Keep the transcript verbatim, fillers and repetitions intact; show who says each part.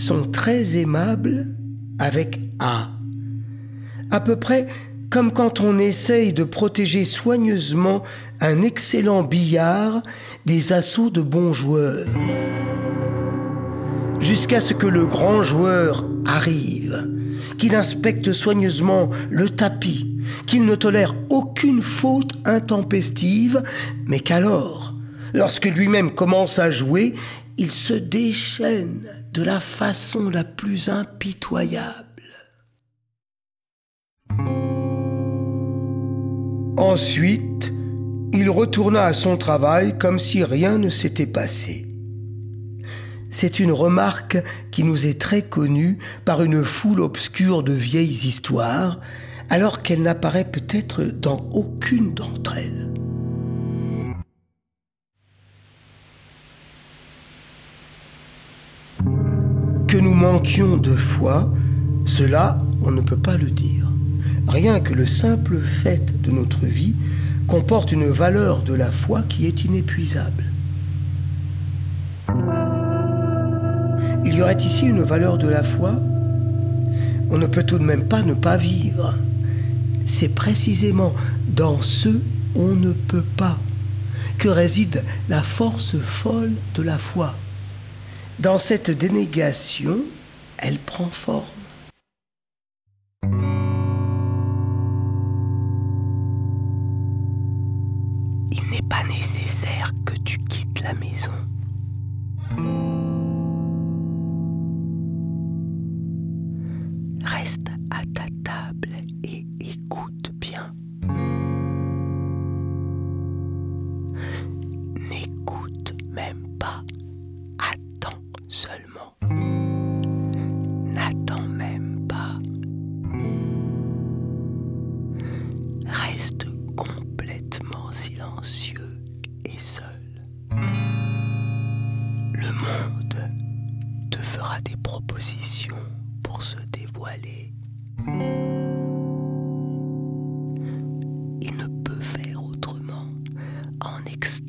Speaker 1: sont très aimables avec A. À peu près comme quand on essaye de protéger soigneusement un excellent billard des assauts de bons joueurs. Jusqu'à ce que le grand joueur arrive, qu'il inspecte soigneusement le tapis, qu'il ne tolère aucune faute intempestive, mais qu'alors, lorsque lui-même commence à jouer, il se déchaîne de la façon la plus impitoyable. Ensuite, il retourna à son travail comme si rien ne s'était passé. C'est une remarque qui nous est très connue par une foule obscure de vieilles histoires, alors qu'elle n'apparaît peut-être dans aucune d'entre elles. Que nous manquions de foi, cela, on ne peut pas le dire. Rien que le simple fait de notre vie comporte une valeur de la foi qui est inépuisable. Il y aurait ici une valeur de la foi? On ne peut tout de même pas ne pas vivre. C'est précisément dans ce « on ne peut pas » que réside la force folle de la foi. Dans cette dénégation, elle prend forme. Il n'est pas nécessaire que tu quittes la maison. Reste à ta table et écoute bien. N'écoute même pas, attends seulement. N'attends même pas. Reste complètement silencieux et seul. Le monde te fera des propositions pour se dévoiler. Il ne peut faire autrement en extérieur.